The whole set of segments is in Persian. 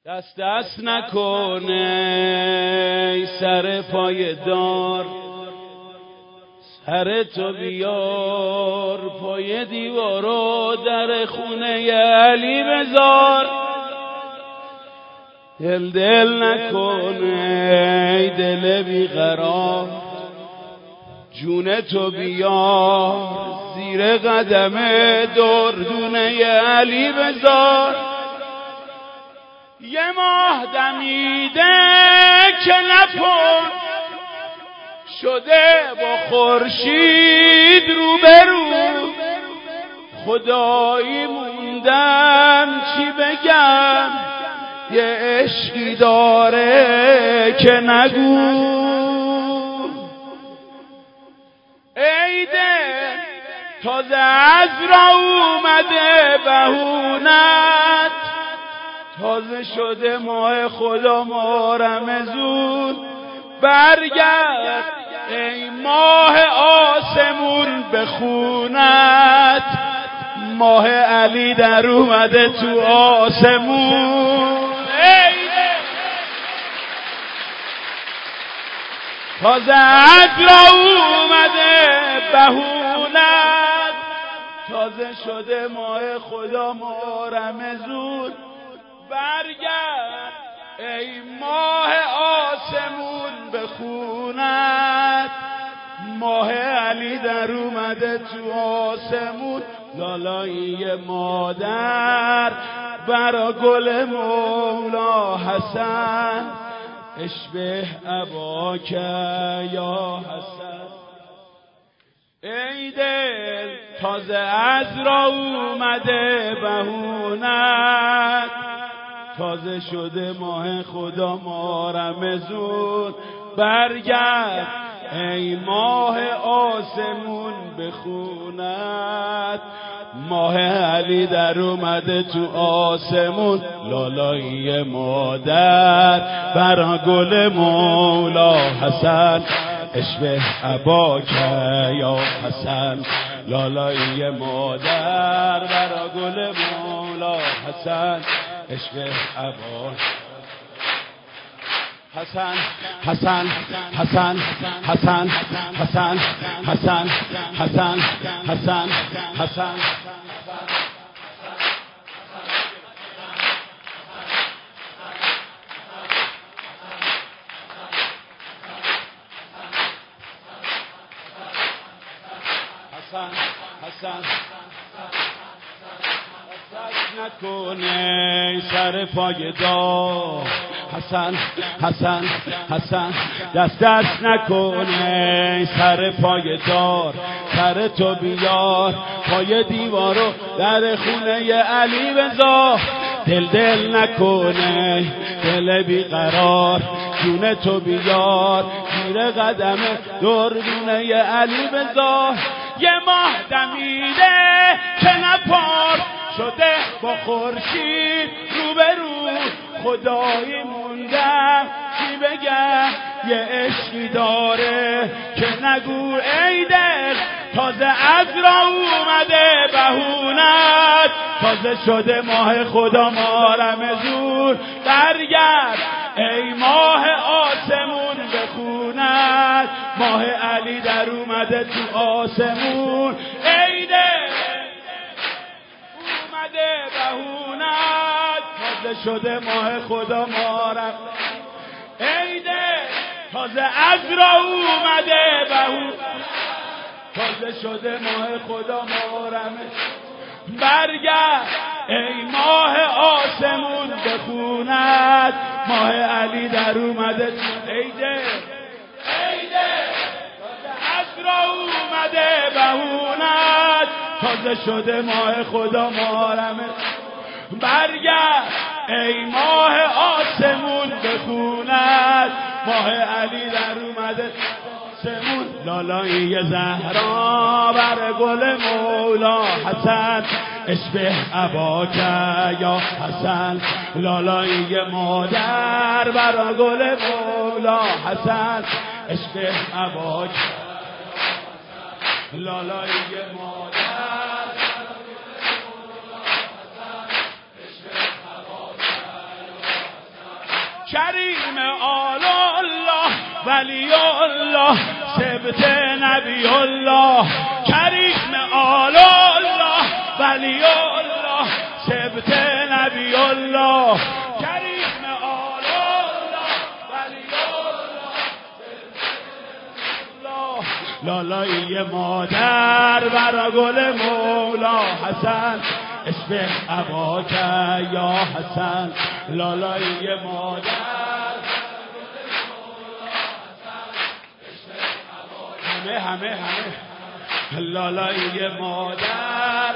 دست نکنه سر پای دار، سر تو بیار پای دیوارو، در خونه علی بذار. دل نکنه دل بیقرار، جون تو بیار زیر قدم دردونه علی بذار. یه ماه دمیده که نپون شده با خورشید روبرو، خدایی موندم چی بگم، یه عشقی داره که نگو. عیده تازه از را اومده بهونت، تازه شده ماه خدا ماه رمضون. برگرد ای ماه آسمون به خونت، ماه علی در اومده تو آسمون. تازه عدل اومده بهونت، تازه شده ماه خدا ماه رمضون. برگرد ای ماه آسمون به خونت، ماه علی در اومده تو آسمون. لالایی مادر برا گل مولا حسن، اشبه اباک یا حسن. ای دل تازه از را اومده بهونت، تازه شده ماه خدا ماه رمضون. برگرد ای ماه آسمون به خونت، ماه علی در اومده تو آسمون. لالایی مادر برا گل مولا حسن، اشبه اباک یا حسن. لالایی مادر برا گل مولا حسن، اشبه اباک حسن حسن حسن حسن حسن حسن حسن حسن حسن. حسن دست نکنه سر پای دار، حسن حسن حسن دست نکنه سر پای دار. سر تو بیار پای دیوارو، در خونه علی بذار. دل نکنه دل بیقرار، جون تو بیار زیر قدم دردونه علی بذار. یه ماه دمیده که نپار شده با خورشید روبرو، خدایی موندم چی بگم، یه عشقی داره که نگو. ای دل تازه از را اومده بهونت، تازه شده ماه خدا ماه رمضون. برگرد ای ماه آسمون به خونت، ماه علی در اومده تو آسمون. ای دل اومده بهونت، تازه شده ماه خدا ماه رمضون. ای دل تازه از را اومده بهونت، تازه شده ماه خدا ماه رمضون. برگرد ای ماه آسمون به خونت، ماه علی در اومده. ای دل تازه از را اومده بهونت، تازه شده ماه خدا ماه رمضون. برگرد ای ماه آسمون به خونت، ماه علی در اومده آسمون. لالایی زهرا بر گل مولا حسن، اشبه اباک یا حسن. لالایی مادر بر گل مولا حسن، اشبه اباک. لالایی مادر کریم آل الله ولی الله سبت نبی الله کریم آل الله ولی الله سبت نبی الله کریم آل الله ولی الله لالایی مادر برا گل مولا حسن اشبه اباکه یا حسن لالایی مادر همه لالایی مادر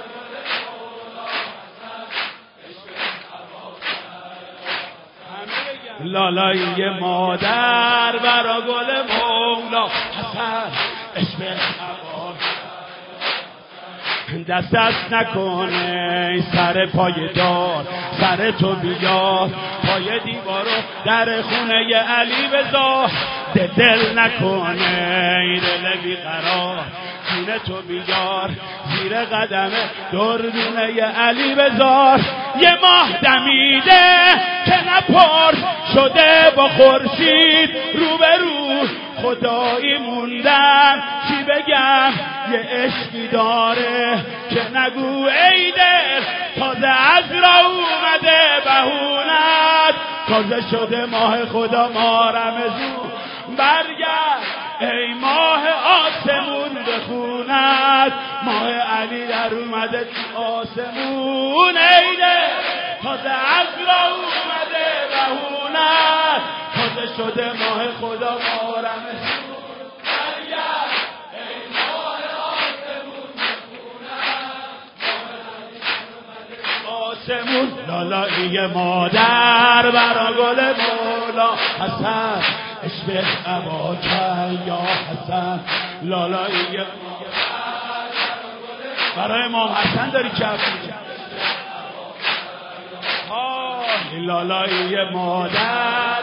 لالایی مادر برا گل مولا حسن اشبه دست نکنه سر پای دار سر تو بیار پای دیوارو در خونه علی بذار دل نکنه دل بیقرار خونه تو بیار زیر قدم دردونه علی بذار یه ماه دمیده که نپار شده با خورشید روبرو خدایی موندم چی بگم یه عشقی داره که نگو ای دل تازه از را اومده بهونت تازه شده ماه خدا ما رمزون برگرد ای ماه آسمون بخونت ماه علی در اومده تو آسمون ای دل تازه از را اومده بهونت تازه شده ماه خدا ما رمزون لالایی مادر برا گل مولا حسن اشبه اباکه یا حسن لالایی مادر برای امام حسن داری کف می‌کنی لالایی مادر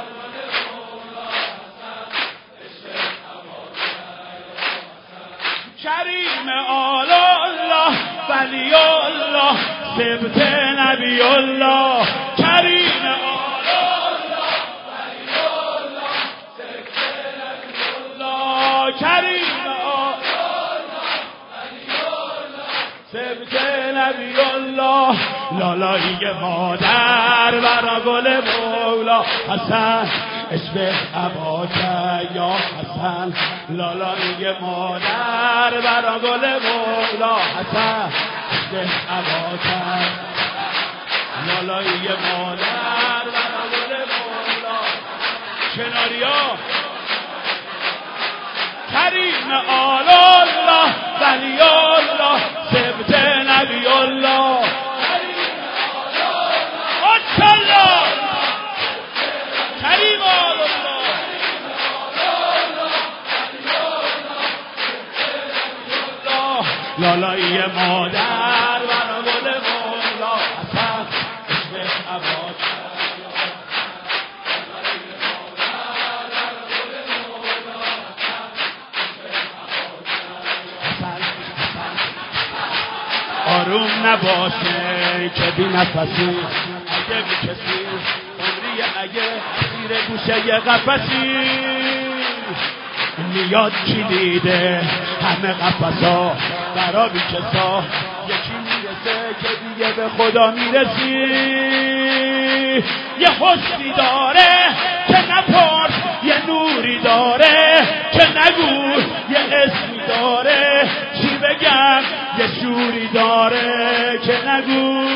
کریم آل الله ولی الله سبت نبی الله کریم آل الله ولی الله سبت نبی الله کریم آل الله ولی الله سبت نبی الله لالایی مادر برا گل مولا حسن اشبه اباکه یا حسن لالایی مادر برا گل مولا حسن اشبه اباکه لالایی مادر برا گل مولا کناریا کریم آل الله ولی الله سبت نبی الله کریم آل الله لالایی مادر برا گل مولا حسن اشبه اباکه آروم نباشه که بی نفسی اگه بی کسی عمری اگه زیر گوشه یه قفسی میاد کلیده همه قفصا برا بی کسا یکی میرسه که دیگه به خدا میرسی یه حسنی داره که نپرس یه نوری داره که نگو یه اسمی داره چی بگم یه شوری داره که نگو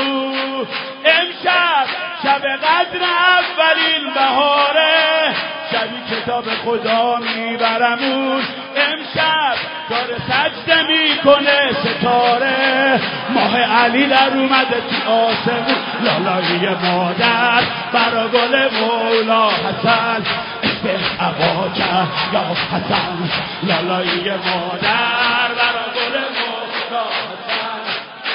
امشب شب قدر اولین بهاره شبی کتاب خدا میبرمون امشب داره سجده میکنه ستاره ماه علی در اومده تو آسمون لالایی مادر برا گل مولا حسن اشبه اباکه یا حسن لالایی مادر برا گل مولا حسن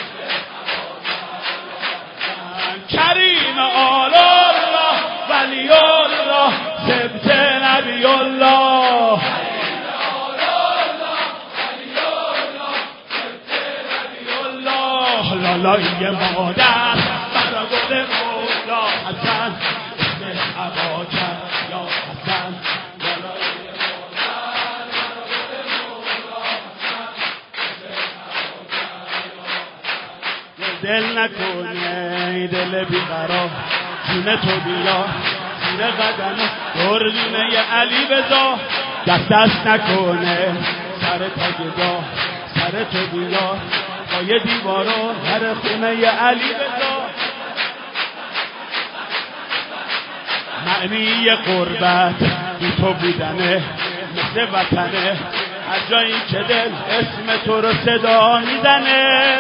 کریم آل الله ولی الله سبت نبی الله لالایی مادر برا گل مولا حسن عبا کرد یا حسن دل نکنه دل بیقرار جون تو بیا زیر قدم دردونه علی بذار دست نکنه سر تاگدا سر تو بیا پای دیوارا هر خونه علی بذار معنی قربت بی تو بودنه مثل وطنه هر جایی که دل اسم تو رو صدا میزنه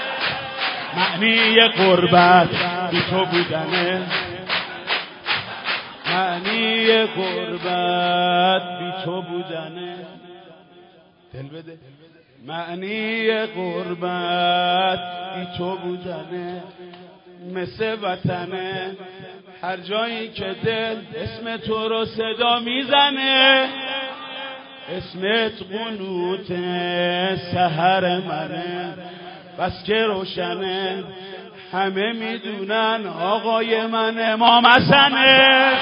معنی قربت بی تو بودنه معنی قربت بی تو بودنه دل بده معنی قربت بی تو بودنه مثل وطنه هر جایی که دل اسم تو رو صدا میزنه اسمت قنوت سحر منه بس که روشنه همه میدونن آقای من امام حسنه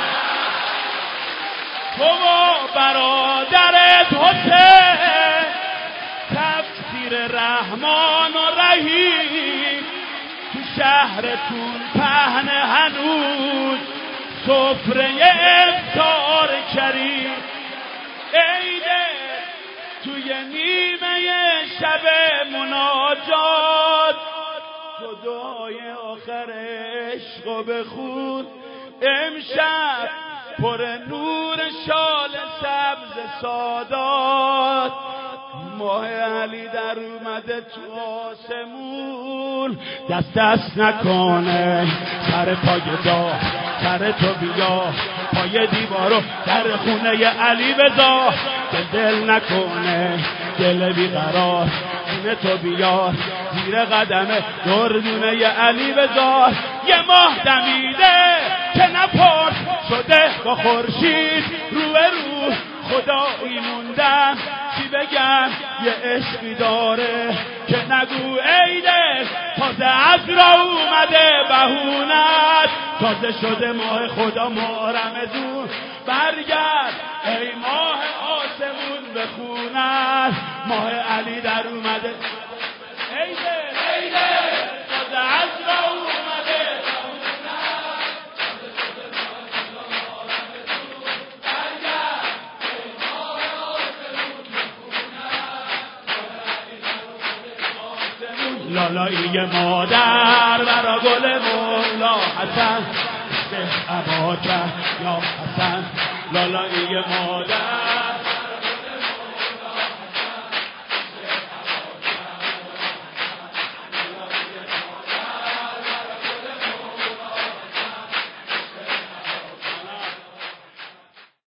تو و برادرت حسین تفسیر رحمان و رحیم تو شهرتون پهن هنوز سفره افطار کریم عیده توی نیمه شب مناجات تو دعای آخر عشقو بخون امشب پر نور شال سبز سادات ماه علی در اومده تو آسمون دست نکنه سر پای دا سر تو بیا پای دیوارو در خونه علی بذار دل نکنه دل بیقرار خونه تو بیار زیر قدم گردونه علی بذار یه ماه دمیده که نپرس شده با خورشید رو به رو خدایی موندم چی بگم یه عشقی داره که نگو ای دل تازه از را اومده بهونت تازه شده ماه خدا ماه رمضون برگرد ای ماه آسمون بخونت ماه علی در اومده ای دل تازه از را اومده لالایی مادر برا گل مولا حسن عبا کرد یا حسن لالایی مادر